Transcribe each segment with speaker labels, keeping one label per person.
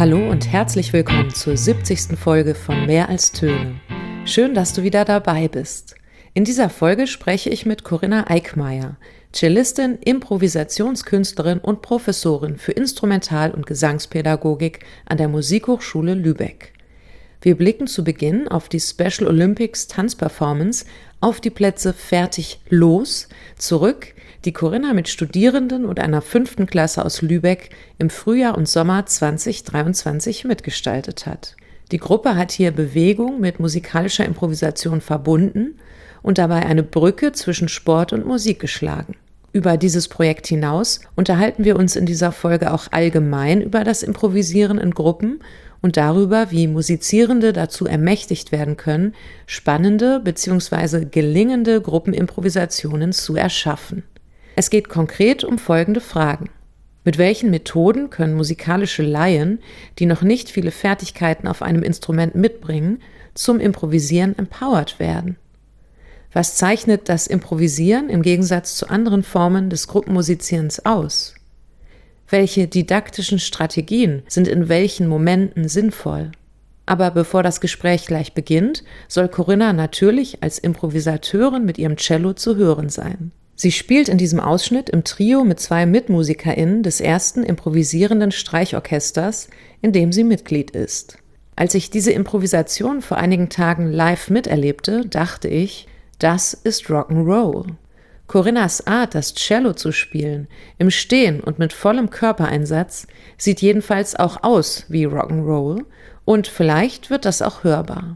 Speaker 1: Hallo und herzlich willkommen zur 70. Folge von Mehr als Töne. Schön, dass du wieder dabei bist. In dieser Folge spreche ich mit Corinna Eickmeyer, Cellistin, Improvisationskünstlerin und Professorin für Instrumental- und Gesangspädagogik an der Musikhochschule Lübeck. Wir blicken zu Beginn auf die Special Olympics Tanzperformance auf die Plätze Fertig, Los, zurück, die Corinna mit Studierenden und einer 5. Klasse aus Lübeck im Frühjahr und Sommer 2023 mitgestaltet hat. Die Gruppe hat hier Bewegung mit musikalischer Improvisation verbunden und dabei eine Brücke zwischen Sport und Musik geschlagen. Über dieses Projekt hinaus unterhalten wir uns in dieser Folge auch allgemein über das Improvisieren in Gruppen und darüber, wie Musizierende dazu ermächtigt werden können, spannende bzw. gelingende Gruppenimprovisationen zu erschaffen. Es geht konkret um folgende Fragen. Mit welchen Methoden können musikalische Laien, die noch nicht viele Fertigkeiten auf einem Instrument mitbringen, zum Improvisieren empowered werden? Was zeichnet das Improvisieren im Gegensatz zu anderen Formen des Gruppenmusizierens aus? Welche didaktischen Strategien sind in welchen Momenten sinnvoll? Aber bevor das Gespräch gleich beginnt, soll Corinna natürlich als Improvisateurin mit ihrem Cello zu hören sein. Sie spielt in diesem Ausschnitt im Trio mit 2 MitmusikerInnen des ersten improvisierenden Streichorchesters, in dem sie Mitglied ist. Als ich diese Improvisation vor einigen Tagen live miterlebte, dachte ich, das ist Rock'n'Roll. Corinnas Art, das Cello zu spielen, im Stehen und mit vollem Körpereinsatz, sieht jedenfalls auch aus wie Rock'n'Roll und vielleicht wird das auch hörbar.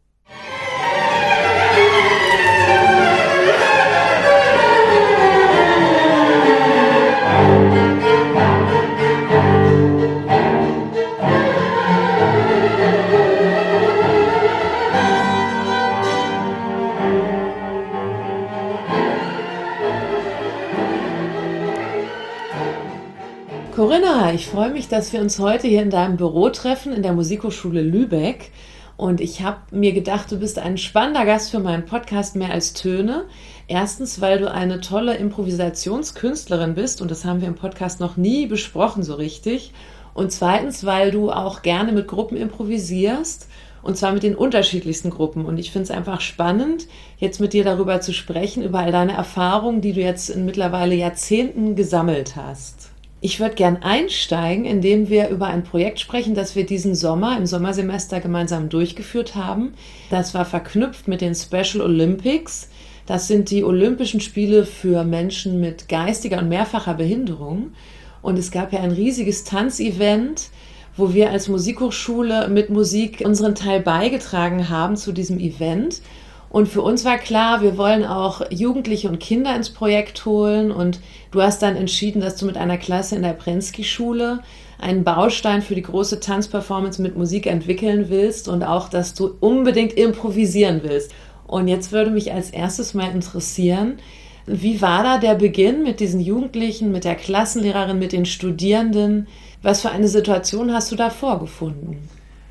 Speaker 1: Corinna, ich freue mich, dass wir uns heute hier in deinem Büro treffen, in der Musikhochschule Lübeck. Und ich habe mir gedacht, du bist ein spannender Gast für meinen Podcast Mehr als Töne. Erstens, weil du eine tolle Improvisationskünstlerin bist und das haben wir im Podcast noch nie besprochen so richtig. Und zweitens, weil du auch gerne mit Gruppen improvisierst und zwar mit den unterschiedlichsten Gruppen. Und ich finde es einfach spannend, jetzt mit dir darüber zu sprechen, über all deine Erfahrungen, die du jetzt in mittlerweile Jahrzehnten gesammelt hast. Ich würde gern einsteigen, indem wir über ein Projekt sprechen, das wir diesen Sommer, im Sommersemester gemeinsam durchgeführt haben. Das war verknüpft mit den Special Olympics. Das sind die Olympischen Spiele für Menschen mit geistiger und mehrfacher Behinderung. Und es gab ja ein riesiges Tanzevent, wo wir als Musikhochschule mit Musik unseren Teil beigetragen haben zu diesem Event. Und für uns war klar, wir wollen auch Jugendliche und Kinder ins Projekt holen. Und du hast dann entschieden, dass du mit einer Klasse in der Prensky-Schule einen Baustein für die große Tanzperformance mit Musik entwickeln willst und auch, dass du unbedingt improvisieren willst. Und jetzt würde mich als erstes mal interessieren, wie war da der Beginn mit diesen Jugendlichen, mit der Klassenlehrerin, mit den Studierenden? Was für eine Situation hast du da vorgefunden?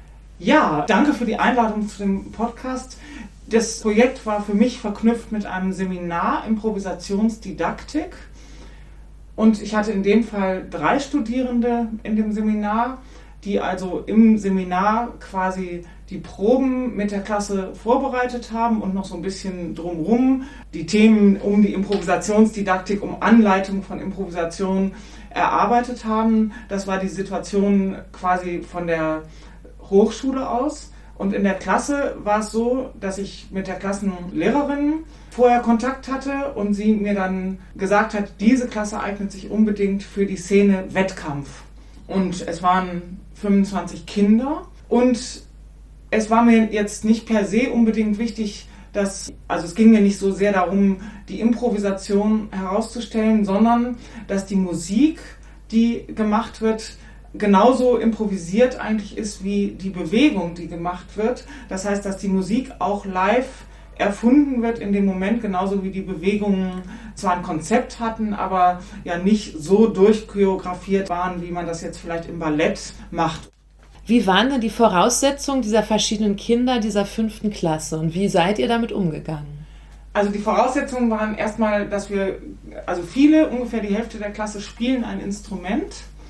Speaker 2: Ja, danke für die Einladung zu dem Podcast. Das Projekt war für mich verknüpft mit einem Seminar Improvisationsdidaktik und ich hatte in dem Fall 3 Studierende in dem Seminar, die also im Seminar quasi die Proben mit der Klasse vorbereitet haben und noch so ein bisschen drumherum die Themen um die Improvisationsdidaktik, um Anleitung von Improvisation erarbeitet haben. Das war die Situation quasi von der Hochschule aus. Und in der Klasse war es so, dass ich mit der Klassenlehrerin vorher Kontakt hatte und sie mir dann gesagt hat, diese Klasse eignet sich unbedingt für die Szene Wettkampf. Und es waren 25 Kinder und es war mir jetzt nicht per se unbedingt wichtig, also es ging mir nicht so sehr darum, die Improvisation herauszustellen, sondern dass die Musik, die gemacht wird, genauso improvisiert eigentlich ist wie die Bewegung, die gemacht wird. Das heißt, dass die Musik auch live erfunden wird in dem Moment, genauso wie die Bewegungen zwar ein Konzept hatten, aber ja nicht so durchchoreografiert waren, wie man das jetzt vielleicht im Ballett macht.
Speaker 1: Wie waren denn die Voraussetzungen dieser verschiedenen Kinder dieser 5. Klasse und wie seid ihr damit umgegangen?
Speaker 2: Also die Voraussetzungen waren erstmal, dass wir, also viele, ungefähr die Hälfte der Klasse spielen ein Instrument.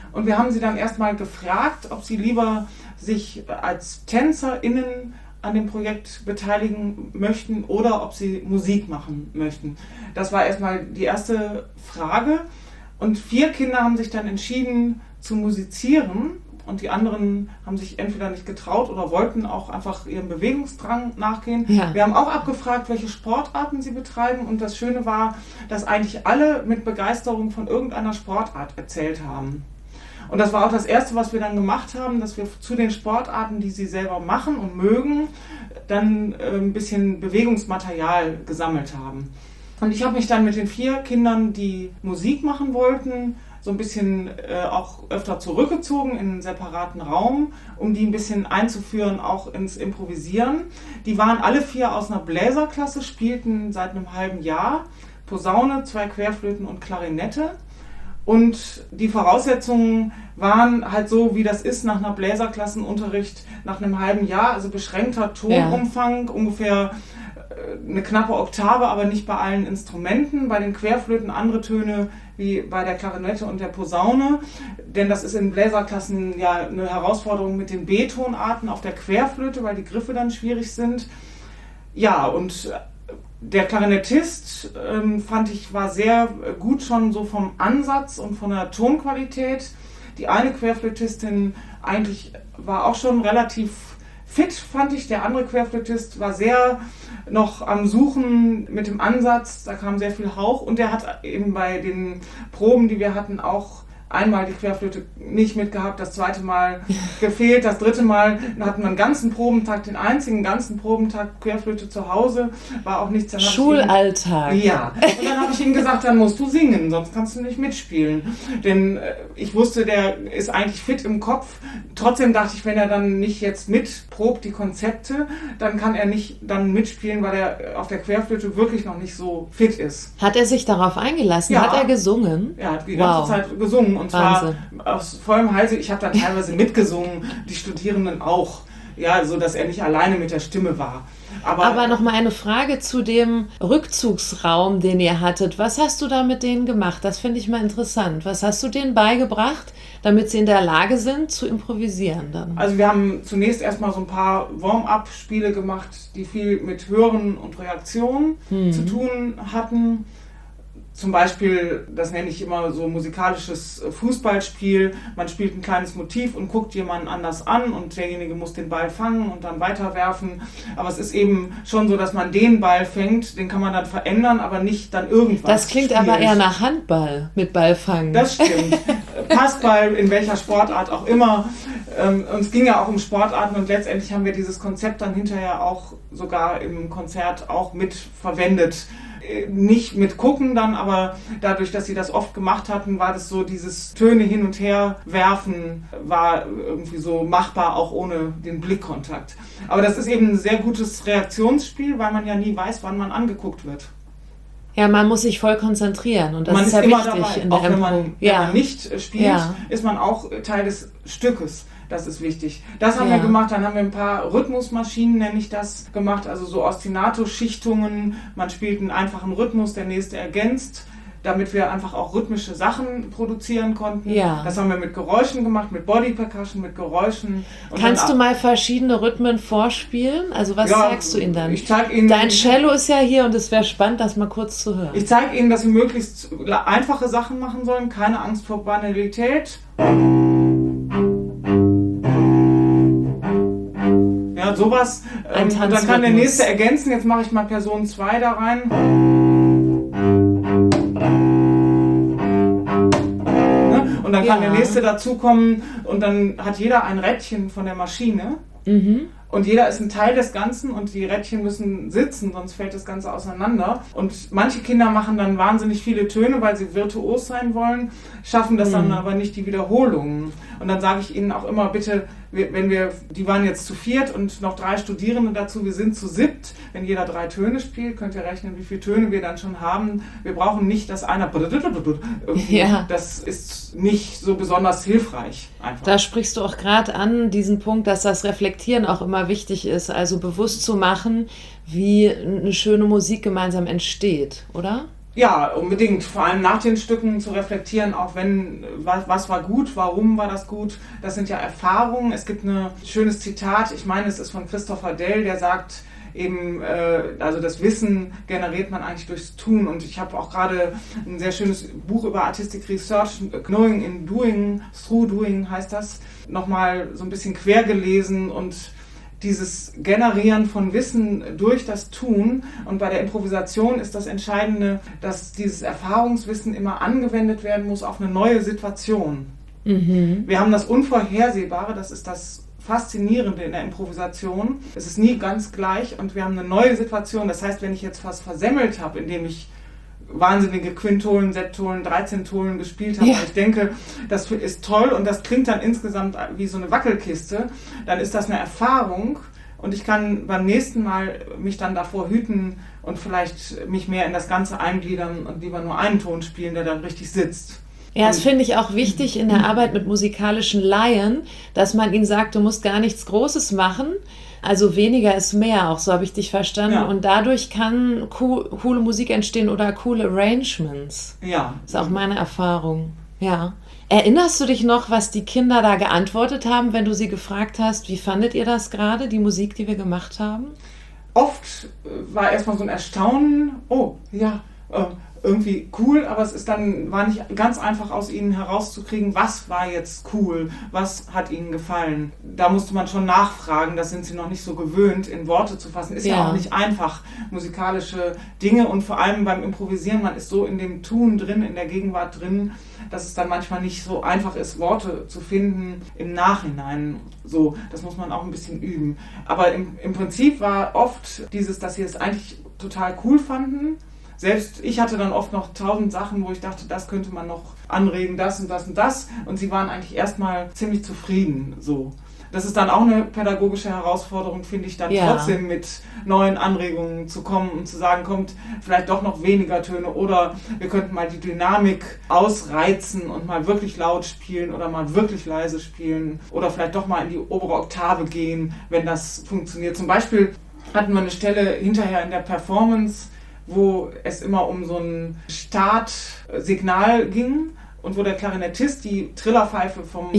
Speaker 2: Und wir haben sie dann erstmal gefragt, ob sie lieber sich als TänzerInnen an dem Projekt beteiligen möchten oder ob sie Musik machen möchten. Das war erstmal die erste Frage. Und 4 Kinder haben sich dann entschieden zu musizieren und die anderen haben sich entweder nicht getraut oder wollten auch einfach ihrem Bewegungsdrang nachgehen. Ja. Wir haben auch abgefragt, welche Sportarten sie betreiben und das Schöne war, dass eigentlich alle mit Begeisterung von irgendeiner Sportart erzählt haben. Und das war auch das Erste, was wir dann gemacht haben, dass wir zu den Sportarten, die sie selber machen und mögen, dann ein bisschen Bewegungsmaterial gesammelt haben. Und ich habe mich dann mit den 4 Kindern, die Musik machen wollten, so ein bisschen auch öfter zurückgezogen in einen separaten Raum, um die ein bisschen einzuführen, auch ins Improvisieren. Die waren alle 4 aus einer Bläserklasse, spielten seit einem halben Jahr Posaune, 2 Querflöten und Klarinette. Und die Voraussetzungen waren halt so, wie das ist nach einer Bläserklassenunterricht nach einem halben Jahr, also beschränkter Tonumfang, ungefähr eine knappe Oktave, aber nicht bei allen Instrumenten. Bei den Querflöten andere Töne wie bei der Klarinette und der Posaune, denn das ist in Bläserklassen ja eine Herausforderung mit den B-Tonarten auf der Querflöte, weil die Griffe dann schwierig sind. Ja, und der Klarinettist, fand ich, war sehr gut schon so vom Ansatz und von der Tonqualität. Die eine Querflötistin eigentlich war auch schon relativ fit, fand ich. Der andere Querflötist war sehr noch am Suchen mit dem Ansatz. Da kam sehr viel Hauch und der hat eben bei den Proben, die wir hatten, auch einmal die Querflöte nicht mitgehabt, das zweite Mal gefehlt, das dritte Mal hatten wir einen ganzen Probentag, den einzigen ganzen Probentag Querflöte zu Hause, war auch nichts.
Speaker 1: Schulalltag.
Speaker 2: Ja, und dann habe ich ihm gesagt, dann musst du singen, sonst kannst du nicht mitspielen. Denn ich wusste, der ist eigentlich fit im Kopf. Trotzdem dachte ich, wenn er dann nicht jetzt mitprobt die Konzepte, dann kann er nicht dann mitspielen, weil er auf der Querflöte wirklich noch nicht so fit ist.
Speaker 1: Hat er sich darauf eingelassen? Ja. Hat er gesungen?
Speaker 2: Er hat die ganze Zeit gesungen. Und zwar aus vollem Halse. Ich habe dann teilweise mitgesungen, die Studierenden auch. Ja, so dass er nicht alleine mit der Stimme war. Aber
Speaker 1: nochmal eine Frage zu dem Rückzugsraum, den ihr hattet. Was hast du da mit denen gemacht? Das finde ich mal interessant. Was hast du denen beigebracht, damit sie in der Lage sind, zu improvisieren dann?
Speaker 2: Also wir haben zunächst erstmal so ein paar Warm-up-Spiele gemacht, die viel mit Hören und Reaktionen zu tun hatten. Zum Beispiel, das nenne ich immer so musikalisches Fußballspiel. Man spielt ein kleines Motiv und guckt jemanden anders an und derjenige muss den Ball fangen und dann weiterwerfen. Aber es ist eben schon so, dass man den Ball fängt, den kann man dann verändern, aber nicht dann irgendwas.
Speaker 1: Das klingt aber eher nach Handball mit Ballfangen.
Speaker 2: Das stimmt. Passball, in welcher Sportart auch immer. Uns ging ja auch um Sportarten und letztendlich haben wir dieses Konzept dann hinterher auch sogar im Konzert auch mit verwendet. Nicht mit gucken dann, aber dadurch, dass sie das oft gemacht hatten, war das so, dieses Töne hin und her werfen war irgendwie so machbar, auch ohne den Blickkontakt. Aber das ist eben ein sehr gutes Reaktionsspiel, weil man ja nie weiß, wann man angeguckt wird.
Speaker 1: Ja, man muss sich voll konzentrieren und das
Speaker 2: man
Speaker 1: ist ja
Speaker 2: immer
Speaker 1: wichtig.
Speaker 2: Dabei.
Speaker 1: In der
Speaker 2: auch wenn man nicht spielt, ist man auch Teil des Stückes. Das ist wichtig. Das haben wir gemacht. Dann haben wir ein paar Rhythmusmaschinen, nenne ich das, gemacht. Also so Ostinato-Schichtungen. Man spielt einen einfachen Rhythmus, der nächste ergänzt, damit wir einfach auch rhythmische Sachen produzieren konnten. Ja. Das haben wir mit Geräuschen gemacht, mit Body Percussion, mit Geräuschen. Und
Speaker 1: kannst du mal verschiedene Rhythmen vorspielen? Also was zeigst du ihnen dann?
Speaker 2: Ich zeige Ihnen.
Speaker 1: Dein Cello ist ja hier und es wäre spannend, das mal kurz zu hören.
Speaker 2: Ich zeige Ihnen, dass Sie möglichst einfache Sachen machen sollen. Keine Angst vor Banalität. Ja, sowas. Und dann kann der nächste ergänzen. Jetzt mache ich mal Person 2 da rein. Und dann kann der nächste dazukommen und dann hat jeder ein Rädchen von der Maschine. Und jeder ist ein Teil des Ganzen und die Rädchen müssen sitzen, sonst fällt das Ganze auseinander. Und manche Kinder machen dann wahnsinnig viele Töne, weil sie virtuos sein wollen, schaffen das dann aber nicht die Wiederholungen. Und dann sage ich ihnen auch immer, bitte, die waren jetzt zu 4 und noch 3 Studierende dazu, wir sind zu 7. Wenn jeder 3 Töne spielt, könnt ihr rechnen, wie viele Töne wir dann schon haben. Wir brauchen nicht, dass einer das ist nicht so besonders hilfreich. Einfach.
Speaker 1: Da sprichst du auch gerade an, diesen Punkt, dass das Reflektieren auch immer wichtig ist, also bewusst zu machen, wie eine schöne Musik gemeinsam entsteht, oder?
Speaker 2: Ja, unbedingt. Vor allem nach den Stücken zu reflektieren, auch wenn, was war gut, warum war das gut. Das sind ja Erfahrungen. Es gibt ein schönes Zitat, ich meine, es ist von Christopher Dell, der sagt eben, also das Wissen generiert man eigentlich durchs Tun. Und ich habe auch gerade ein sehr schönes Buch über Artistic Research, Knowing in Doing, Through Doing heißt das, nochmal so ein bisschen quer gelesen und dieses Generieren von Wissen durch das Tun. Und bei der Improvisation ist das Entscheidende, dass dieses Erfahrungswissen immer angewendet werden muss auf eine neue Situation. Mhm. Wir haben das Unvorhersehbare, das ist das Faszinierende in der Improvisation. Es ist nie ganz gleich und wir haben eine neue Situation. Das heißt, wenn ich jetzt was versemmelt habe, indem ich wahnsinnige Quintolen, Septolen, 13-Tolen gespielt habe. Ja. Ich denke, das ist toll und das klingt dann insgesamt wie so eine Wackelkiste. Dann ist das eine Erfahrung und ich kann beim nächsten Mal mich dann davor hüten und vielleicht mich mehr in das Ganze eingliedern und lieber nur einen Ton spielen, der dann richtig sitzt.
Speaker 1: Ja, das finde ich auch wichtig in der Arbeit mit musikalischen Laien, dass man ihnen sagt, du musst gar nichts Großes machen. Also weniger ist mehr, auch so habe ich dich verstanden. Ja. Und dadurch kann coole Musik entstehen oder coole Arrangements.
Speaker 2: Ja.
Speaker 1: Das ist auch meine Erfahrung. Ja. Erinnerst du dich noch, was die Kinder da geantwortet haben, wenn du sie gefragt hast, wie fandet ihr das gerade, die Musik, die wir gemacht haben?
Speaker 2: Oft war erstmal so ein Erstaunen, oh, ja, irgendwie cool, aber es ist dann, war nicht ganz einfach aus ihnen herauszukriegen, was war jetzt cool, was hat ihnen gefallen. Da musste man schon nachfragen, das sind sie noch nicht so gewöhnt, in Worte zu fassen. Ist ja auch nicht einfach, musikalische Dinge und vor allem beim Improvisieren, man ist so in dem Tun drin, in der Gegenwart drin, dass es dann manchmal nicht so einfach ist, Worte zu finden im Nachhinein. So, das muss man auch ein bisschen üben. Aber im Prinzip war oft dieses, dass sie es eigentlich total cool fanden. Selbst ich hatte dann oft noch 1000 Sachen, wo ich dachte, das könnte man noch anregen, das und das und das. Und sie waren eigentlich erstmal ziemlich zufrieden. So. Das ist dann auch eine pädagogische Herausforderung, finde ich, dann trotzdem mit neuen Anregungen zu kommen und zu sagen, kommt vielleicht doch noch weniger Töne oder wir könnten mal die Dynamik ausreizen und mal wirklich laut spielen oder mal wirklich leise spielen oder vielleicht doch mal in die obere Oktave gehen, wenn das funktioniert. Zum Beispiel hatten wir eine Stelle hinterher in der Performance, wo es immer um so ein Startsignal ging und wo der Klarinettist die Trillerpfeife vom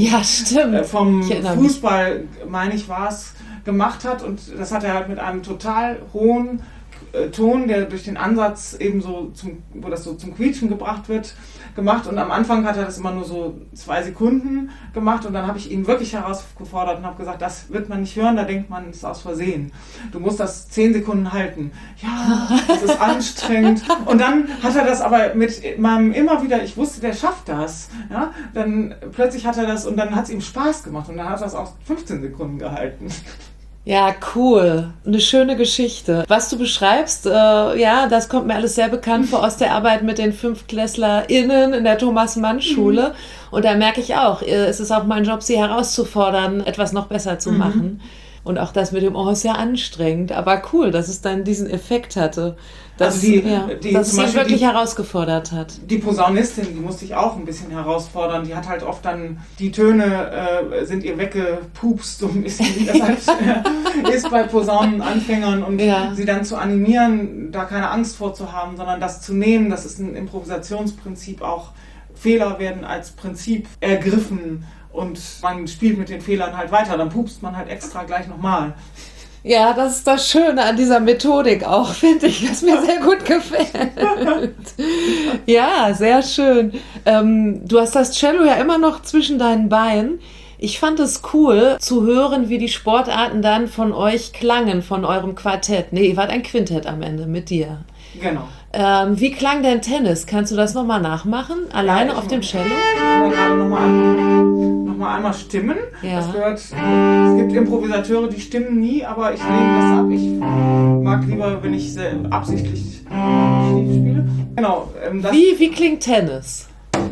Speaker 2: Fußball, meine ich war es, gemacht hat und das hat er halt mit einem total hohen Ton, der durch den Ansatz eben so, wo das so zum Quietschen gebracht wird, gemacht und am Anfang hat er das immer nur so 2 Sekunden gemacht und dann habe ich ihn wirklich herausgefordert und habe gesagt, das wird man nicht hören, da denkt man, es ist aus Versehen. Du musst das 10 Sekunden halten. Ja, das ist anstrengend. Und dann hat er das aber mit meinem immer wieder, ich wusste, der schafft das. Ja, dann plötzlich hat er das und dann hat es ihm Spaß gemacht und dann hat er es auch 15 Sekunden gehalten.
Speaker 1: Ja, cool. Eine schöne Geschichte. Was du beschreibst, das kommt mir alles sehr bekannt vor aus der Arbeit mit den 5-KlässlerInnen in der Thomas-Mann-Schule. Mhm. Und da merke ich auch, es ist auch mein Job, sie herauszufordern, etwas noch besser zu machen. Und auch das mit dem ist ja anstrengend. Aber cool, dass es dann diesen Effekt hatte. Dass es sie wirklich herausgefordert hat.
Speaker 2: Die Posaunistin, die musste ich auch ein bisschen herausfordern. Die hat halt oft dann, die Töne sind ihr weggepupst, so ein bisschen, wie das halt ist bei Posaunenanfängern. Und sie dann zu animieren, da keine Angst vor zu haben, sondern das zu nehmen, das ist ein Improvisationsprinzip auch. Fehler werden als Prinzip ergriffen und man spielt mit den Fehlern halt weiter. Dann pupst man halt extra gleich nochmal.
Speaker 1: Ja, das ist das Schöne an dieser Methodik auch, finde ich, was mir sehr gut gefällt. Ja, sehr schön. Du hast das Cello ja immer noch zwischen deinen Beinen. Ich fand es cool zu hören, wie die Sportarten dann von euch klangen, von eurem Quartett. Nee, ihr wart ein Quintett am Ende mit dir.
Speaker 2: Genau.
Speaker 1: Wie klang denn Tennis? Kannst du das nochmal nachmachen? Alleine auf dem Cello?
Speaker 2: Ich muss gerade nochmal einmal stimmen.
Speaker 1: Ja.
Speaker 2: Das gehört, es gibt Improvisateure, die stimmen nie, aber ich lehne das ab. Ich mag lieber, wenn ich absichtlich schief spiele. Genau.
Speaker 1: Wie klingt Tennis?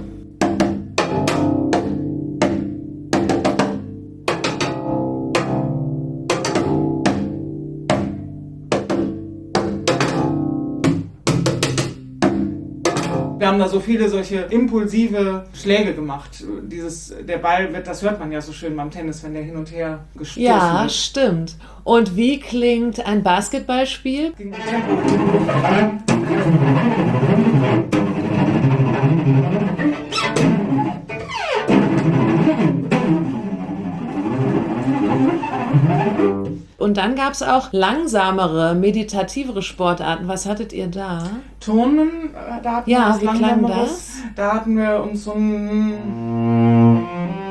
Speaker 2: Wir haben da so viele solche impulsive Schläge gemacht. Der Ball das hört man ja so schön beim Tennis, wenn der hin und her gestoßen wird.
Speaker 1: Ja, stimmt. Und wie klingt ein Basketballspiel?
Speaker 2: Gegen Tempo.
Speaker 1: dann gab es auch langsamere, meditativere Sportarten. Was hattet ihr da?
Speaker 2: Turnen, da hatten wir was Langsameres. Da hatten wir uns so ein...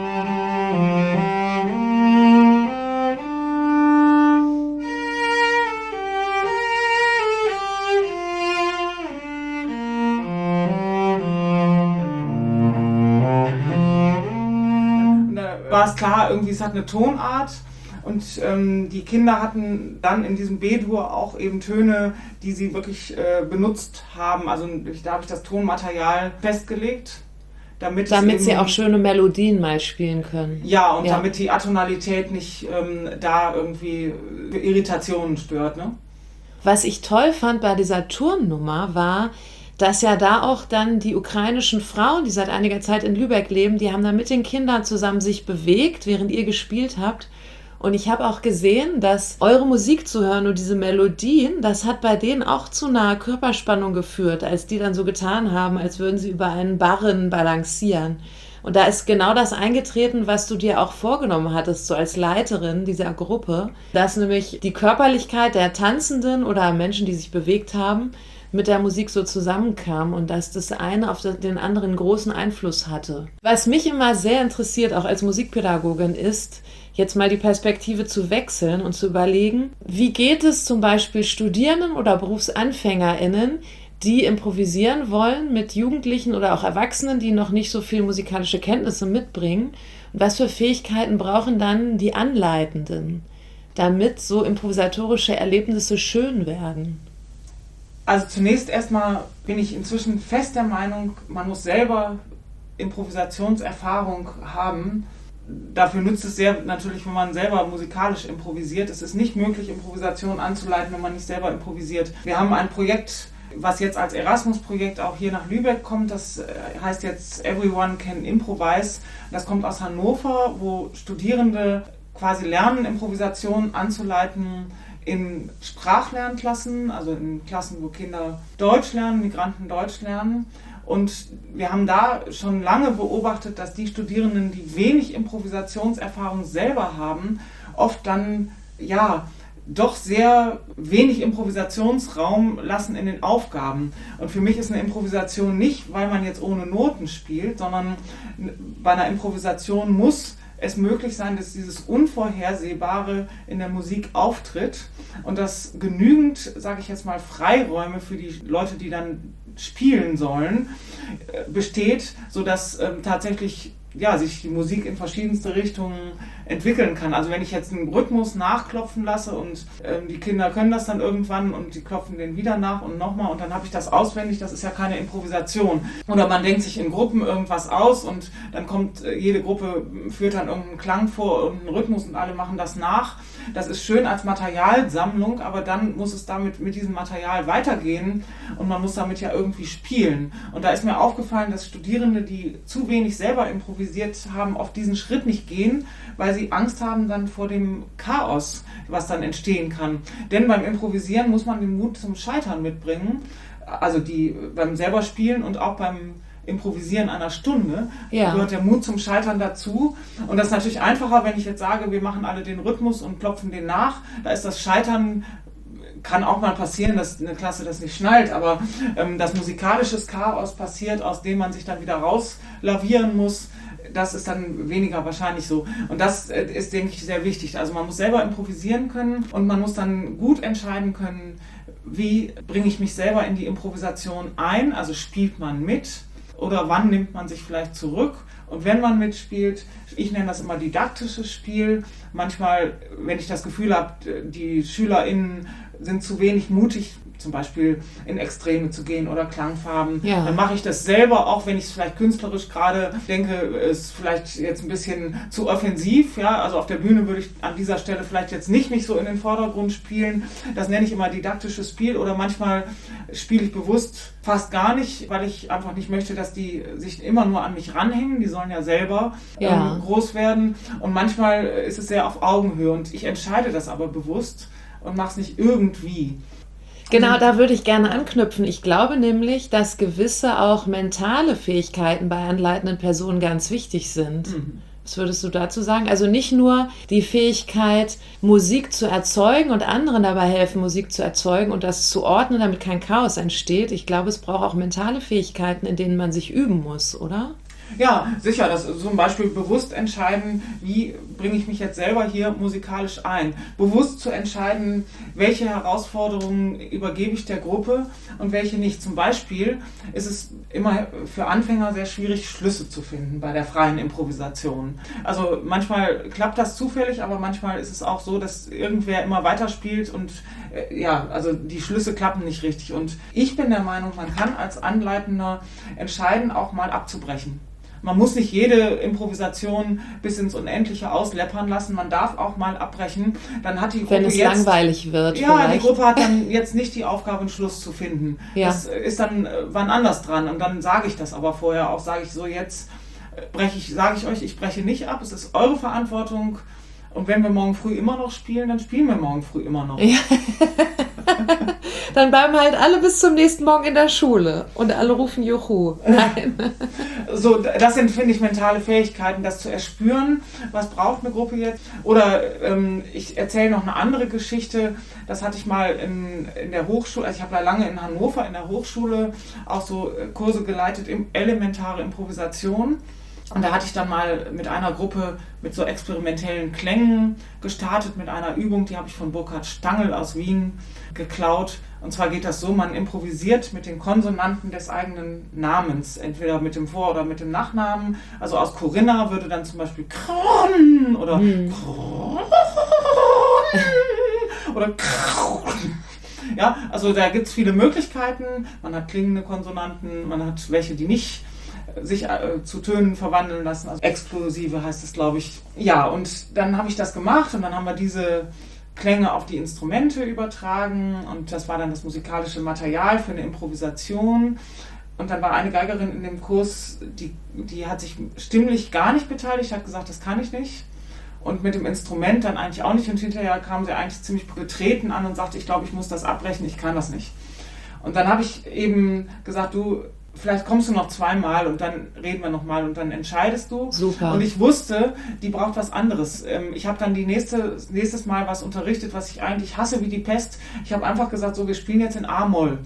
Speaker 2: war es klar, irgendwie es hat eine Tonart und die Kinder hatten dann in diesem B-Dur auch eben Töne, die sie wirklich benutzt haben. Also da habe ich das Tonmaterial festgelegt, damit
Speaker 1: sie auch schöne Melodien mal spielen können.
Speaker 2: Ja, und damit die Atonalität nicht da irgendwie Irritationen stört. Ne?
Speaker 1: Was ich toll fand bei dieser Turnnummer war, dass ja da auch dann die ukrainischen Frauen, die seit einiger Zeit in Lübeck leben, die haben da mit den Kindern zusammen sich bewegt, während ihr gespielt habt. Und ich habe auch gesehen, dass eure Musik zu hören und diese Melodien, das hat bei denen auch zu einer Körperspannung geführt, als die dann so getan haben, als würden sie über einen Barren balancieren. Und da ist genau das eingetreten, was du dir auch vorgenommen hattest, so als Leiterin dieser Gruppe, dass nämlich die Körperlichkeit der Tanzenden oder Menschen, die sich bewegt haben, mit der Musik so zusammenkam und dass das eine auf den anderen großen Einfluss hatte. Was mich immer sehr interessiert, auch als Musikpädagogin, ist, jetzt mal die Perspektive zu wechseln und zu überlegen, wie geht es zum Beispiel Studierenden oder BerufsanfängerInnen, die improvisieren wollen mit Jugendlichen oder auch Erwachsenen, die noch nicht so viel musikalische Kenntnisse mitbringen. Und was für Fähigkeiten brauchen dann die Anleitenden, damit so improvisatorische Erlebnisse schön werden?
Speaker 2: Also zunächst erstmal bin ich inzwischen fest der Meinung, man muss selber Improvisationserfahrung haben. Dafür nützt es sehr natürlich, wenn man selber musikalisch improvisiert. Es ist nicht möglich, Improvisation anzuleiten, wenn man nicht selber improvisiert. Wir haben ein Projekt, was jetzt als Erasmus-Projekt auch hier nach Lübeck kommt. Das heißt jetzt Everyone Can Improvise. Das kommt aus Hannover, wo Studierende quasi lernen, Improvisation anzuleiten in Sprachlernklassen, also in Klassen, wo Kinder Deutsch lernen, Migranten Deutsch lernen. Und wir haben da schon lange beobachtet, dass die Studierenden, die wenig Improvisationserfahrung selber haben, oft dann doch sehr wenig Improvisationsraum lassen in den Aufgaben. Und für mich ist eine Improvisation nicht, weil man jetzt ohne Noten spielt, sondern bei einer Improvisation muss es möglich sein, dass dieses Unvorhersehbare in der Musik auftritt und dass genügend, sage ich jetzt mal, Freiräume für die Leute, die dann spielen sollen, besteht, sodass tatsächlich sich die Musik in verschiedenste Richtungen entwickeln kann. Also wenn ich jetzt einen Rhythmus nachklopfen lasse und die Kinder können das dann irgendwann und die klopfen den wieder nach und nochmal und dann habe ich das auswendig, das ist ja keine Improvisation. Oder man denkt sich in Gruppen irgendwas aus und dann kommt jede Gruppe, führt dann irgendeinen Klang vor, irgendeinen Rhythmus und alle machen das nach. Das ist schön als Materialsammlung, aber dann muss es damit mit diesem Material weitergehen und man muss damit ja irgendwie spielen. Und da ist mir aufgefallen, dass Studierende, die zu wenig selber improvisiert haben, auf diesen Schritt nicht gehen, weil sie Angst haben dann vor dem Chaos, was dann entstehen kann. Denn beim Improvisieren muss man den Mut zum Scheitern mitbringen, also beim selber Spielen und auch beim Improvisieren einer Stunde gehört der Mut zum Scheitern dazu. Und das ist natürlich einfacher, wenn ich jetzt sage, wir machen alle den Rhythmus und klopfen den nach. Da ist das Scheitern, kann auch mal passieren, dass eine Klasse das nicht schnallt, aber das musikalische Chaos passiert, aus dem man sich dann wieder rauslavieren muss. Das ist dann weniger wahrscheinlich so. Und das ist, denke ich, sehr wichtig. Also man muss selber improvisieren können und man muss dann gut entscheiden können, wie bringe ich mich selber in die Improvisation ein, also spielt man mit oder wann nimmt man sich vielleicht zurück. Und wenn man mitspielt, ich nenne das immer didaktisches Spiel. Manchmal, wenn ich das Gefühl habe, die SchülerInnen sind zu wenig mutig, zum Beispiel in Extreme zu gehen oder Klangfarben, dann mache ich das selber, auch wenn ich es vielleicht künstlerisch gerade denke, ist vielleicht jetzt ein bisschen zu offensiv. Ja? Also auf der Bühne würde ich an dieser Stelle vielleicht jetzt nicht mich so in den Vordergrund spielen. Das nenne ich immer didaktisches Spiel oder manchmal spiele ich bewusst fast gar nicht, weil ich einfach nicht möchte, dass die sich immer nur an mich ranhängen. Die sollen ja selber groß werden. Und manchmal ist es sehr auf Augenhöhe und ich entscheide das aber bewusst und mache es nicht irgendwie.
Speaker 1: Genau, da würde ich gerne anknüpfen. Ich glaube nämlich, dass gewisse auch mentale Fähigkeiten bei anleitenden Personen ganz wichtig sind. Was würdest du dazu sagen? Also nicht nur die Fähigkeit, Musik zu erzeugen und anderen dabei helfen, Musik zu erzeugen und das zu ordnen, damit kein Chaos entsteht. Ich glaube, es braucht auch mentale Fähigkeiten, in denen man sich üben muss, oder?
Speaker 2: Ja, sicher. Das zum Beispiel bewusst entscheiden, wie bringe ich mich jetzt selber hier musikalisch ein. Bewusst zu entscheiden, welche Herausforderungen übergebe ich der Gruppe und welche nicht. Zum Beispiel ist es immer für Anfänger sehr schwierig, Schlüsse zu finden bei der freien Improvisation. Also manchmal klappt das zufällig, aber manchmal ist es auch so, dass irgendwer immer weiterspielt und also die Schlüsse klappen nicht richtig. Und ich bin der Meinung, man kann als Anleitender entscheiden, auch mal abzubrechen. Man muss nicht jede Improvisation bis ins Unendliche ausläppern lassen. Man darf auch mal abbrechen. Dann hat die Gruppe
Speaker 1: wenn es langweilig wird.
Speaker 2: Ja,
Speaker 1: vielleicht.
Speaker 2: Die Gruppe hat dann jetzt nicht die Aufgabe, einen Schluss zu finden. Ja. Das ist dann wann anders dran. Und dann sage ich das aber vorher auch. Sage ich so, jetzt sage ich euch, ich breche nicht ab. Es ist eure Verantwortung. Und wenn wir morgen früh immer noch spielen, dann spielen wir morgen früh immer noch. Ja.
Speaker 1: Dann bleiben halt alle bis zum nächsten Morgen in der Schule und alle rufen Juhu. Nein.
Speaker 2: So, das sind, finde ich, mentale Fähigkeiten, das zu erspüren, was braucht eine Gruppe jetzt. Oder ich erzähle noch eine andere Geschichte, das hatte ich mal in der Hochschule, also ich habe da lange in Hannover in der Hochschule auch so Kurse geleitet, elementare Improvisation. Und da hatte ich dann mal mit einer Gruppe mit so experimentellen Klängen gestartet, mit einer Übung, die habe ich von Burkhard Stangl aus Wien geklaut. Und zwar geht das so, man improvisiert mit den Konsonanten des eigenen Namens, entweder mit dem Vor- oder mit dem Nachnamen. Also aus Corinna würde dann zum Beispiel Kron oder Kron oder Kron. Ja, also da gibt es viele Möglichkeiten. Man hat klingende Konsonanten, man hat welche, die nicht sich zu Tönen verwandeln lassen, also explosive heißt es, glaube ich. Ja, und dann habe ich das gemacht und dann haben wir diese Klänge auf die Instrumente übertragen und das war dann das musikalische Material für eine Improvisation. Und dann war eine Geigerin in dem Kurs, die hat sich stimmlich gar nicht beteiligt, hat gesagt, das kann ich nicht. Und mit dem Instrument dann eigentlich auch nicht. Und hinterher kam sie eigentlich ziemlich betreten an und sagte, ich glaube, ich muss das abbrechen, ich kann das nicht. Und dann habe ich eben gesagt, du, vielleicht kommst du noch zweimal und dann reden wir nochmal und dann entscheidest du.
Speaker 1: Super.
Speaker 2: Und ich wusste, die braucht was anderes. Ich habe dann nächstes Mal was unterrichtet, was ich eigentlich hasse wie die Pest. Ich habe einfach gesagt, so, wir spielen jetzt in A-Moll.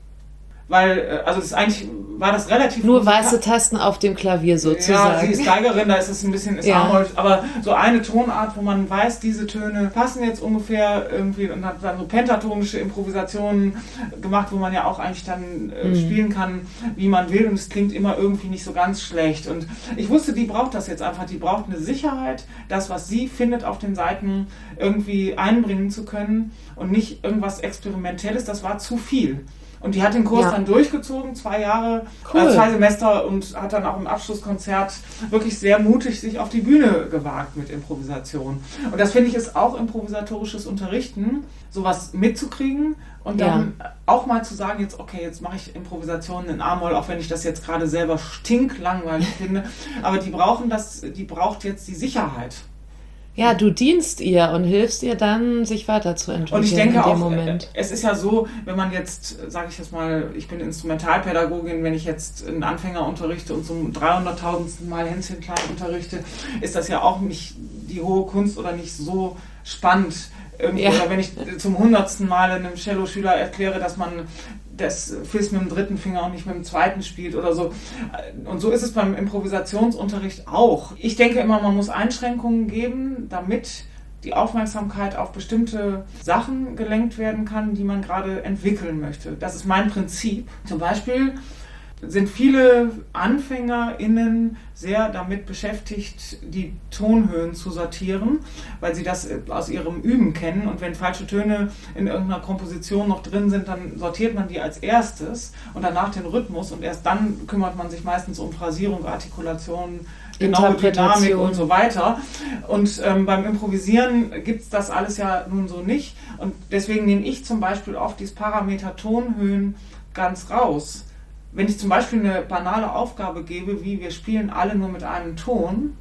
Speaker 2: Weil, also das eigentlich war das relativ...
Speaker 1: Nur weiße Tasten auf dem Klavier sozusagen.
Speaker 2: Ja, sie ist Geigerin, da ist es ein bisschen A-Moll, aber so eine Tonart, wo man weiß, diese Töne passen jetzt ungefähr irgendwie und hat dann so pentatonische Improvisationen gemacht, wo man ja auch eigentlich dann spielen kann, wie man will und es klingt immer irgendwie nicht so ganz schlecht. Und ich wusste, die braucht das jetzt einfach, die braucht eine Sicherheit, das, was sie findet auf den Seiten, irgendwie einbringen zu können und nicht irgendwas Experimentelles, das war zu viel. Und die hat den Kurs dann durchgezogen, 2 Jahre,
Speaker 1: cool.
Speaker 2: 2 Semester und hat dann auch im Abschlusskonzert wirklich sehr mutig sich auf die Bühne gewagt mit Improvisation. Und das finde ich ist auch improvisatorisches Unterrichten, sowas mitzukriegen und dann auch mal zu sagen, jetzt okay, jetzt mache ich Improvisationen in A-Moll, auch wenn ich das jetzt gerade selber stinklangweilig finde, aber die braucht jetzt die Sicherheit.
Speaker 1: Ja, du dienst ihr und hilfst ihr dann, sich weiterzuentwickeln.
Speaker 2: Und ich denke
Speaker 1: in dem
Speaker 2: auch,
Speaker 1: Moment.
Speaker 2: Es ist ja so, wenn man jetzt, sage ich jetzt mal, ich bin Instrumentalpädagogin, wenn ich jetzt einen Anfänger unterrichte und zum 300.000. Mal Hänschen klein unterrichte, ist das ja auch nicht die hohe Kunst oder nicht so spannend. Oder wenn ich zum 100. Mal einem Cello-Schüler erkläre, dass man das Fis mit dem 3. Finger und nicht mit dem 2. spielt oder so. Und so ist es beim Improvisationsunterricht auch. Ich denke immer, man muss Einschränkungen geben, damit die Aufmerksamkeit auf bestimmte Sachen gelenkt werden kann, die man gerade entwickeln möchte. Das ist mein Prinzip. Zum Beispiel sind viele AnfängerInnen sehr damit beschäftigt, die Tonhöhen zu sortieren, weil sie das aus ihrem Üben kennen. Und wenn falsche Töne in irgendeiner Komposition noch drin sind, dann sortiert man die als erstes und danach den Rhythmus. Und erst dann kümmert man sich meistens um Phrasierung, Artikulation, genaue Dynamik und so weiter. Und beim Improvisieren gibt es das alles ja nun so nicht. Und deswegen nehme ich zum Beispiel oft dieses Parameter Tonhöhen ganz raus. Wenn ich zum Beispiel eine banale Aufgabe gebe, wie wir spielen alle nur mit einem Ton,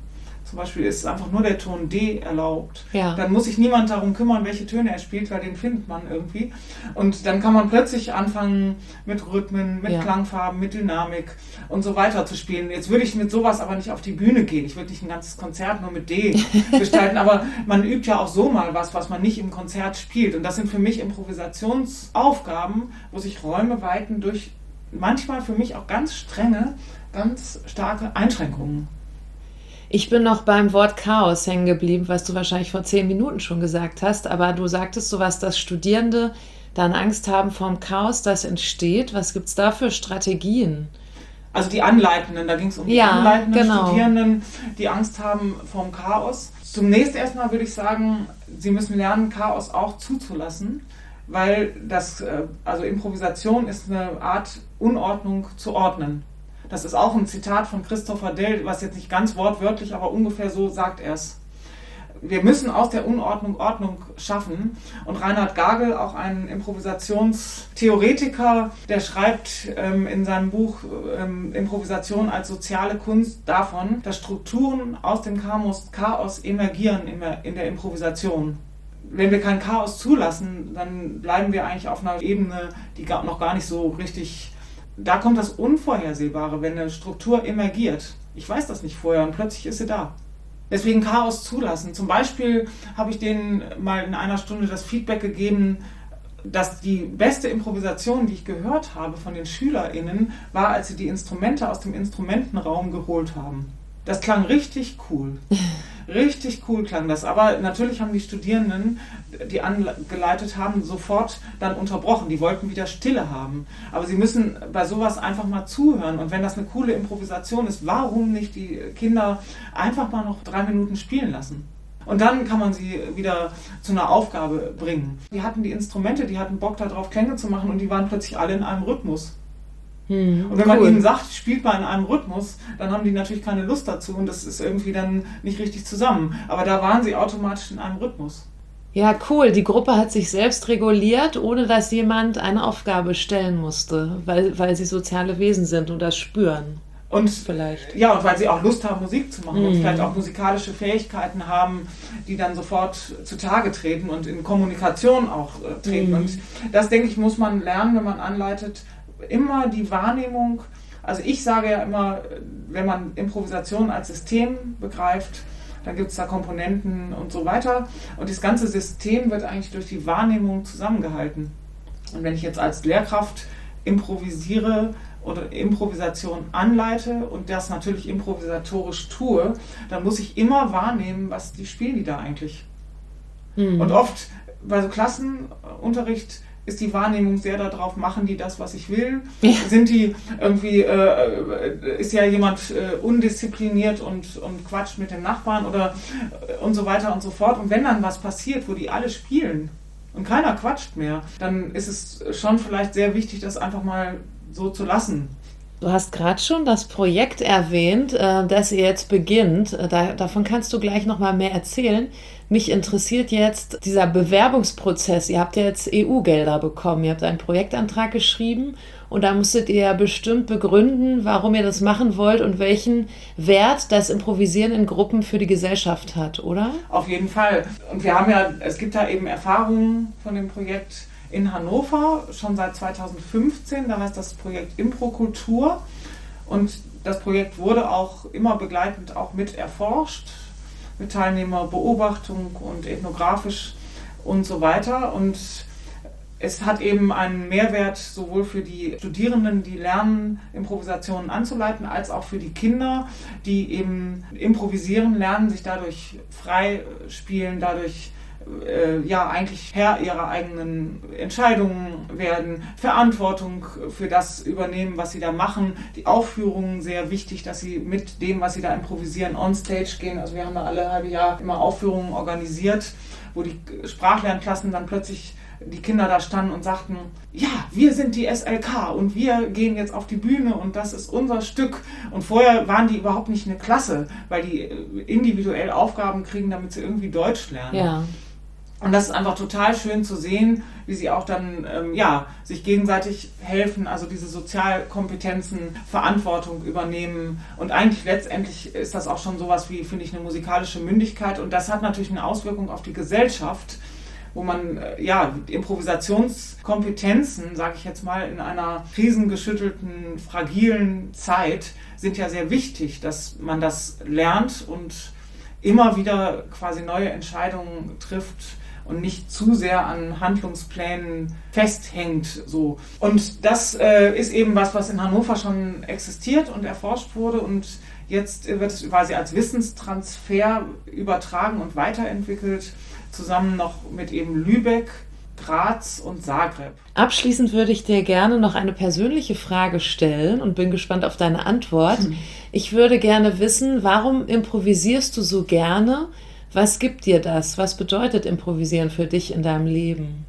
Speaker 2: zum Beispiel ist einfach nur der Ton D erlaubt.
Speaker 1: Ja.
Speaker 2: Dann muss sich niemand darum kümmern, welche Töne er spielt, weil den findet man irgendwie. Und dann kann man plötzlich anfangen mit Rhythmen, mit Klangfarben, mit Dynamik und so weiter zu spielen. Jetzt würde ich mit sowas aber nicht auf die Bühne gehen. Ich würde nicht ein ganzes Konzert nur mit D gestalten, aber man übt ja auch so mal was man nicht im Konzert spielt. Und das sind für mich Improvisationsaufgaben, wo sich Räume weiten durch manchmal für mich auch ganz strenge, ganz starke Einschränkungen.
Speaker 1: Ich bin noch beim Wort Chaos hängen geblieben, was du wahrscheinlich vor 10 Minuten schon gesagt hast, aber du sagtest sowas, dass Studierende dann Angst haben vor dem Chaos, das entsteht. Was gibt es da für Strategien?
Speaker 2: Also die Anleitenden, da ging es um die anleitenden Studierenden, die Angst haben vor dem Chaos. Zunächst erstmal würde ich sagen, sie müssen lernen, Chaos auch zuzulassen, weil also Improvisation ist eine Art, Unordnung zu ordnen. Das ist auch ein Zitat von Christopher Dell, was jetzt nicht ganz wortwörtlich, aber ungefähr so sagt er es. Wir müssen aus der Unordnung Ordnung schaffen. Und Reinhard Gagel, auch ein Improvisationstheoretiker, der schreibt in seinem Buch Improvisation als soziale Kunst davon, dass Strukturen aus dem Chaos emergieren in der Improvisation. Wenn wir kein Chaos zulassen, dann bleiben wir eigentlich auf einer Ebene, die noch gar nicht so richtig... Da kommt das Unvorhersehbare, wenn eine Struktur emergiert. Ich weiß das nicht vorher und plötzlich ist sie da. Deswegen Chaos zulassen. Zum Beispiel habe ich denen mal in einer Stunde das Feedback gegeben, dass die beste Improvisation, die ich gehört habe von den SchülerInnen, war, als sie die Instrumente aus dem Instrumentenraum geholt haben. Das klang richtig cool. Richtig cool klang das. Aber natürlich haben die Studierenden, die angeleitet haben, sofort dann unterbrochen. Die wollten wieder Stille haben. Aber sie müssen bei sowas einfach mal zuhören. Und wenn das eine coole Improvisation ist, warum nicht die Kinder einfach mal noch 3 Minuten spielen lassen? Und dann kann man sie wieder zu einer Aufgabe bringen. Die hatten die Instrumente, die hatten Bock darauf, Klänge zu machen und die waren plötzlich alle in einem Rhythmus. Und wenn man ihnen sagt, spielt mal in einem Rhythmus, dann haben die natürlich keine Lust dazu und das ist irgendwie dann nicht richtig zusammen. Aber da waren sie automatisch in einem Rhythmus.
Speaker 1: Ja, cool. Die Gruppe hat sich selbst reguliert, ohne dass jemand eine Aufgabe stellen musste, weil sie soziale Wesen sind und das spüren.
Speaker 2: Und
Speaker 1: vielleicht.
Speaker 2: Ja, und weil sie auch Lust haben, Musik zu machen und vielleicht auch musikalische Fähigkeiten haben, die dann sofort zutage treten und in Kommunikation auch treten. Und das, denke ich, muss man lernen, wenn man anleitet, immer die Wahrnehmung, also ich sage ja immer, wenn man Improvisation als System begreift, dann gibt es da Komponenten und so weiter und das ganze System wird eigentlich durch die Wahrnehmung zusammengehalten. Und wenn ich jetzt als Lehrkraft improvisiere oder Improvisation anleite und das natürlich improvisatorisch tue, dann muss ich immer wahrnehmen, was spielen die da eigentlich. Und oft bei so Klassenunterricht ist die Wahrnehmung sehr darauf, machen die das, was ich will? Ja. Sind die irgendwie, ist ja jemand undiszipliniert und quatscht mit dem Nachbarn oder und so weiter und so fort. Und wenn dann was passiert, wo die alle spielen und keiner quatscht mehr, dann ist es schon vielleicht sehr wichtig, das einfach mal so zu lassen.
Speaker 1: Du hast gerade schon das Projekt erwähnt, das ihr jetzt beginnt. Davon kannst du gleich noch mal mehr erzählen. Mich interessiert jetzt dieser Bewerbungsprozess. Ihr habt ja jetzt EU-Gelder bekommen. Ihr habt einen Projektantrag geschrieben und da musstet ihr ja bestimmt begründen, warum ihr das machen wollt und welchen Wert das Improvisieren in Gruppen für die Gesellschaft hat, oder?
Speaker 2: Auf jeden Fall. Und es gibt da eben Erfahrungen von dem Projekt in Hannover, schon seit 2015, da heißt das Projekt Improkultur und das Projekt wurde auch immer begleitend auch mit erforscht, mit Teilnehmerbeobachtung und ethnografisch und so weiter und es hat eben einen Mehrwert sowohl für die Studierenden, die lernen, Improvisationen anzuleiten, als auch für die Kinder, die eben improvisieren lernen, sich dadurch frei spielen, dadurch eigentlich Herr ihrer eigenen Entscheidungen werden, Verantwortung für das übernehmen, was sie da machen. Die Aufführungen, sehr wichtig, dass sie mit dem, was sie da improvisieren, on stage gehen. Also wir haben da alle halbe Jahr immer Aufführungen organisiert, wo die Sprachlernklassen dann plötzlich die Kinder da standen und sagten, ja, wir sind die SLK und wir gehen jetzt auf die Bühne und das ist unser Stück. Und vorher waren die überhaupt nicht eine Klasse, weil die individuell Aufgaben kriegen, damit sie irgendwie Deutsch lernen.
Speaker 1: Ja.
Speaker 2: Und das ist einfach total schön zu sehen, wie sie auch dann sich gegenseitig helfen, also diese Sozialkompetenzen, Verantwortung übernehmen. Und eigentlich letztendlich ist das auch schon sowas wie, finde ich, eine musikalische Mündigkeit. Und das hat natürlich eine Auswirkung auf die Gesellschaft, wo man Improvisationskompetenzen, sage ich jetzt mal, in einer krisengeschüttelten, fragilen Zeit sind ja sehr wichtig, dass man das lernt und immer wieder quasi neue Entscheidungen trifft und nicht zu sehr an Handlungsplänen festhängt. So. Und das ist eben was in Hannover schon existiert und erforscht wurde und jetzt wird es quasi als Wissenstransfer übertragen und weiterentwickelt, zusammen noch mit eben Lübeck, Graz und Zagreb.
Speaker 1: Abschließend würde ich dir gerne noch eine persönliche Frage stellen und bin gespannt auf deine Antwort. Ich würde gerne wissen, warum improvisierst du so gerne? Was gibt dir das? Was bedeutet Improvisieren für dich in deinem Leben?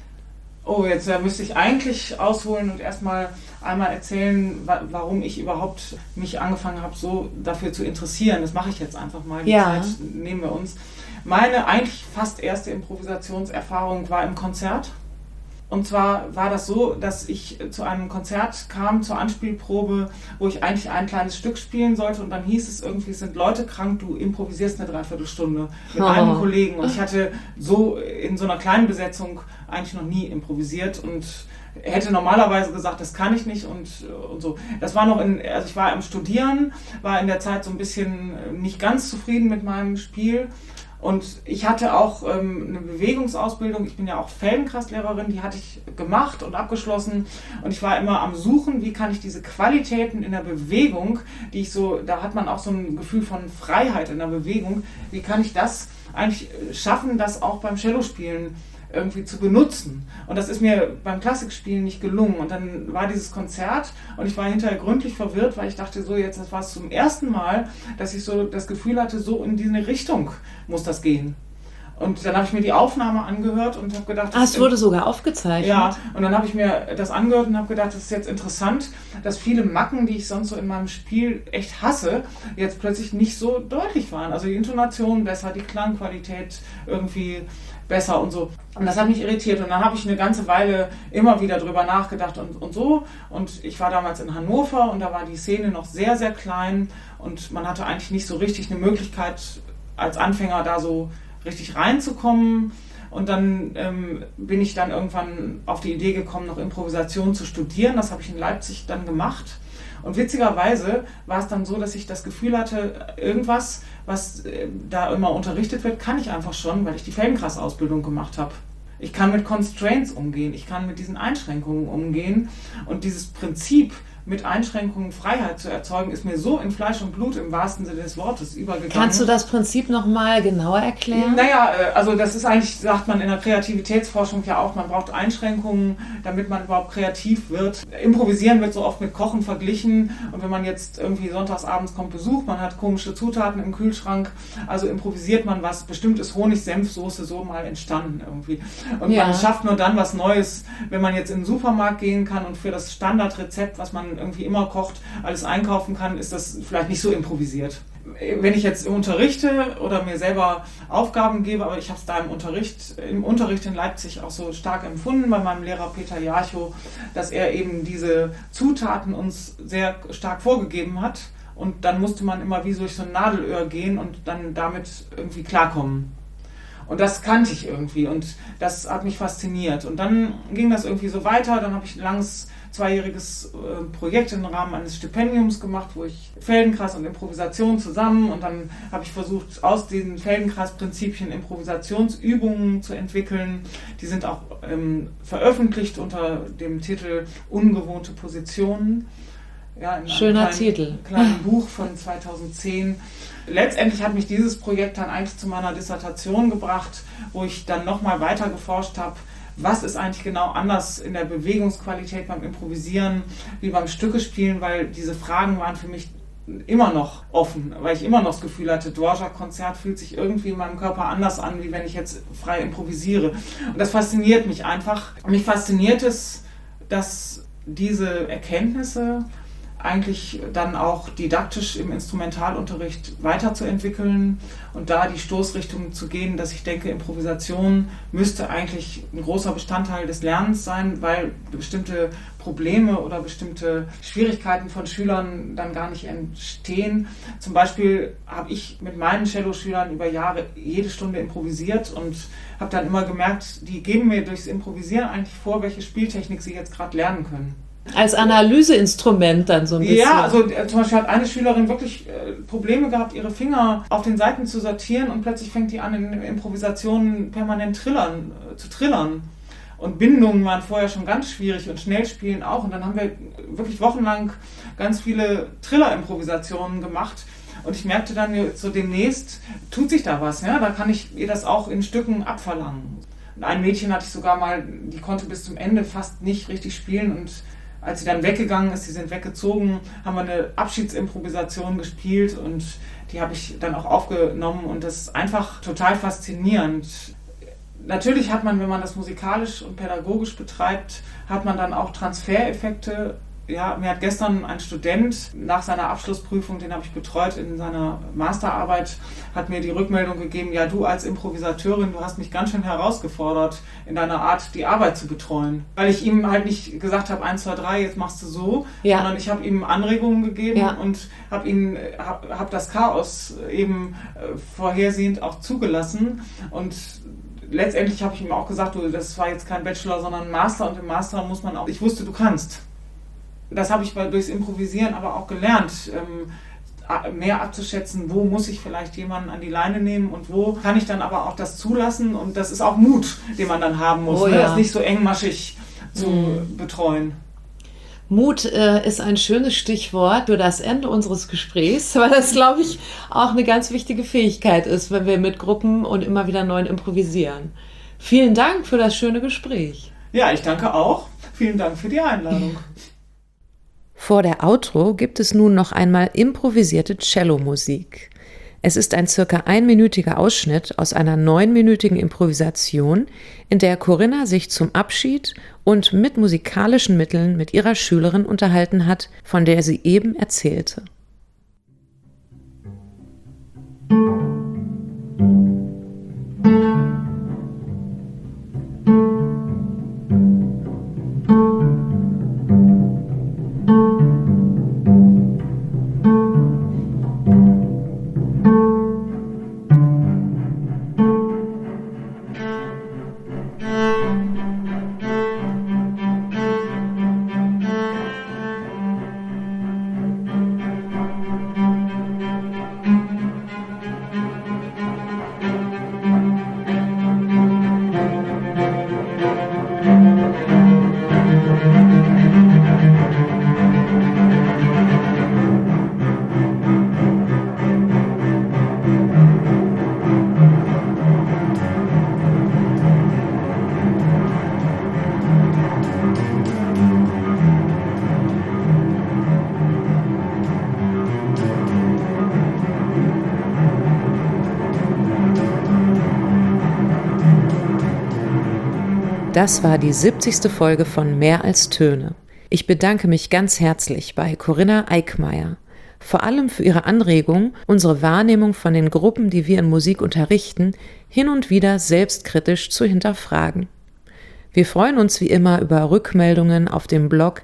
Speaker 2: Oh, jetzt müsste ich eigentlich ausholen und erstmal einmal erzählen, warum ich überhaupt mich angefangen habe, so dafür zu interessieren. Das mache ich jetzt einfach mal. Die Zeit nehmen wir uns. Meine eigentlich fast erste Improvisationserfahrung war im Konzert. Und zwar war das so, dass ich zu einem Konzert kam, zur Anspielprobe, wo ich eigentlich ein kleines Stück spielen sollte. Und dann hieß es irgendwie, es sind Leute krank, du improvisierst eine Dreiviertelstunde mit einem Kollegen. Und ich hatte so in so einer kleinen Besetzung eigentlich noch nie improvisiert und hätte normalerweise gesagt, das kann ich nicht und so. Das war noch also ich war am Studieren, war in der Zeit so ein bisschen nicht ganz zufrieden mit meinem Spiel. Und ich hatte auch eine Bewegungsausbildung, ich bin ja auch Feldenkreislehrerin, die hatte ich gemacht und abgeschlossen. Und ich war immer am Suchen, wie kann ich diese Qualitäten in der Bewegung, die ich so, da hat man auch so ein Gefühl von Freiheit in der Bewegung, wie kann ich das eigentlich schaffen, das auch beim Cellospielen irgendwie zu benutzen. Und das ist mir beim Klassikspielen nicht gelungen. Und dann war dieses Konzert und ich war hinterher gründlich verwirrt, weil ich dachte, so jetzt, das war es zum ersten Mal, dass ich so das Gefühl hatte, so in diese Richtung muss das gehen. Und dann habe ich mir die Aufnahme angehört und habe gedacht...
Speaker 1: es wurde sogar aufgezeichnet?
Speaker 2: Ja, und dann habe ich mir das angehört und habe gedacht, das ist jetzt interessant, dass viele Macken, die ich sonst so in meinem Spiel echt hasse, jetzt plötzlich nicht so deutlich waren. Also die Intonation besser, die Klangqualität irgendwie besser und so. Und das hat mich irritiert. Und dann habe ich eine ganze Weile immer wieder drüber nachgedacht und so. Und ich war damals in Hannover und da war die Szene noch sehr, sehr klein und man hatte eigentlich nicht so richtig eine Möglichkeit, als Anfänger da so richtig reinzukommen. Und dann bin ich dann irgendwann auf die Idee gekommen, noch Improvisation zu studieren. Das habe ich in Leipzig dann gemacht. Und witzigerweise war es dann so, dass ich das Gefühl hatte, irgendwas, was da immer unterrichtet wird, kann ich einfach schon, weil ich die Feldenkreisausbildung gemacht habe. Ich kann mit Constraints umgehen, ich kann mit diesen Einschränkungen umgehen. Und dieses Prinzip, mit Einschränkungen Freiheit zu erzeugen, ist mir so in Fleisch und Blut im wahrsten Sinne des Wortes übergegangen.
Speaker 1: Kannst du das Prinzip nochmal genauer erklären?
Speaker 2: Naja, also das ist eigentlich, sagt man in der Kreativitätsforschung ja auch, man braucht Einschränkungen, damit man überhaupt kreativ wird. Improvisieren wird so oft mit Kochen verglichen und wenn man jetzt irgendwie sonntagsabends kommt Besuch, man hat komische Zutaten im Kühlschrank, also improvisiert man was, bestimmt ist Honig-Senf-Soße so mal entstanden irgendwie. Und man schafft nur dann was Neues, wenn man jetzt in den Supermarkt gehen kann und für das Standardrezept, was man irgendwie immer kocht, alles einkaufen kann, ist das vielleicht nicht so improvisiert. Wenn ich jetzt unterrichte oder mir selber Aufgaben gebe, aber ich habe es da im Unterricht in Leipzig auch so stark empfunden bei meinem Lehrer Peter Jarchow, dass er eben diese Zutaten uns sehr stark vorgegeben hat und dann musste man immer wie durch so ein Nadelöhr gehen und dann damit irgendwie klarkommen. Und das kannte ich irgendwie und das hat mich fasziniert. Und dann ging das irgendwie so weiter, dann habe ich ein langes 2-jähriges Projekt im Rahmen eines Stipendiums gemacht, wo ich Feldenkreis und Improvisation zusammen und dann habe ich versucht, aus diesen Feldenkreisprinzipien Improvisationsübungen zu entwickeln. Die sind auch veröffentlicht unter dem Titel Ungewohnte Positionen. Ja, in
Speaker 1: Schöner
Speaker 2: einem kleinen Buch von 2010. Letztendlich hat mich dieses Projekt dann eigentlich zu meiner Dissertation gebracht, wo ich dann nochmal weiter geforscht habe, was ist eigentlich genau anders in der Bewegungsqualität beim Improvisieren wie beim Stückespielen, weil diese Fragen waren für mich immer noch offen, weil ich immer noch das Gefühl hatte, Dvorak-Konzert fühlt sich irgendwie in meinem Körper anders an, wie wenn ich jetzt frei improvisiere. Und das fasziniert mich einfach. Mich fasziniert es, dass diese Erkenntnisse eigentlich dann auch didaktisch im Instrumentalunterricht weiterzuentwickeln und da die Stoßrichtung zu gehen, dass ich denke, Improvisation müsste eigentlich ein großer Bestandteil des Lernens sein, weil bestimmte Probleme oder bestimmte Schwierigkeiten von Schülern dann gar nicht entstehen. Zum Beispiel habe ich mit meinen Cello-Schülern über Jahre jede Stunde improvisiert und habe dann immer gemerkt, die geben mir durchs Improvisieren eigentlich vor, welche Spieltechnik sie jetzt gerade lernen können.
Speaker 1: Als Analyseinstrument dann so ein bisschen.
Speaker 2: Ja, also zum Beispiel hat eine Schülerin wirklich Probleme gehabt, ihre Finger auf den Saiten zu sortieren und plötzlich fängt die an, in Improvisationen permanent zu trillern. Und Bindungen waren vorher schon ganz schwierig und Schnellspielen auch. Und dann haben wir wirklich wochenlang ganz viele Triller-Improvisationen gemacht. Und ich merkte dann so demnächst, tut sich da was. Ja? Da kann ich ihr das auch in Stücken abverlangen. Und ein Mädchen hatte ich sogar mal, die konnte bis zum Ende fast nicht richtig spielen und als sie dann weggegangen ist, sie sind weggezogen, haben wir eine Abschiedsimprovisation gespielt und die habe ich dann auch aufgenommen und das ist einfach total faszinierend. Natürlich hat man, wenn man das musikalisch und pädagogisch betreibt, hat man dann auch Transfereffekte. Ja, mir hat gestern ein Student nach seiner Abschlussprüfung, den habe ich betreut in seiner Masterarbeit, hat mir die Rückmeldung gegeben, ja, du als Improvisateurin, du hast mich ganz schön herausgefordert, in deiner Art die Arbeit zu betreuen. Weil ich ihm halt nicht gesagt habe, 1, 2, 3, jetzt machst du so, sondern ich habe ihm Anregungen gegeben und habe das Chaos eben vorhersehend auch zugelassen. Und letztendlich habe ich ihm auch gesagt, du, das war jetzt kein Bachelor, sondern ein Master und im Master muss man auch, ich wusste, du kannst. Das habe ich durchs Improvisieren aber auch gelernt, mehr abzuschätzen, wo muss ich vielleicht jemanden an die Leine nehmen und wo kann ich dann aber auch das zulassen und das ist auch Mut, den man dann haben muss, das nicht so engmaschig zu betreuen.
Speaker 1: Mut ist ein schönes Stichwort für das Ende unseres Gesprächs, weil das, glaube ich, auch eine ganz wichtige Fähigkeit ist, wenn wir mit Gruppen und immer wieder neu improvisieren. Vielen Dank für das schöne Gespräch.
Speaker 2: Ja, ich danke auch. Vielen Dank für die Einladung.
Speaker 1: Vor der Outro gibt es nun noch einmal improvisierte Cello-Musik. Es ist ein circa 1-minütiger Ausschnitt aus einer 9-minütigen Improvisation, in der Corinna sich zum Abschied und mit musikalischen Mitteln mit ihrer Schülerin unterhalten hat, von der sie eben erzählte. Das war die 70. Folge von Mehr als Töne. Ich bedanke mich ganz herzlich bei Corinna Eickmeyer, vor allem für ihre Anregung, unsere Wahrnehmung von den Gruppen, die wir in Musik unterrichten, hin und wieder selbstkritisch zu hinterfragen. Wir freuen uns wie immer über Rückmeldungen auf dem Blog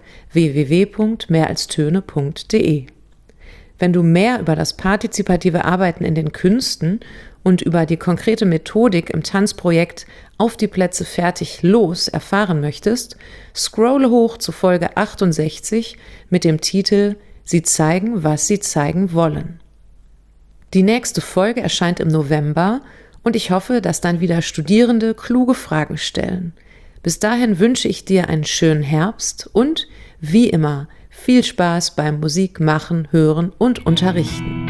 Speaker 1: www.mehralstöne.de. Wenn du mehr über das partizipative Arbeiten in den Künsten und über die konkrete Methodik im Tanzprojekt Auf die Plätze fertig los erfahren möchtest, scrolle hoch zu Folge 68 mit dem Titel Sie zeigen, was sie zeigen wollen. Die nächste Folge erscheint im November und ich hoffe, dass dann wieder Studierende kluge Fragen stellen. Bis dahin wünsche ich dir einen schönen Herbst und, wie immer, viel Spaß beim Musik machen, hören und unterrichten.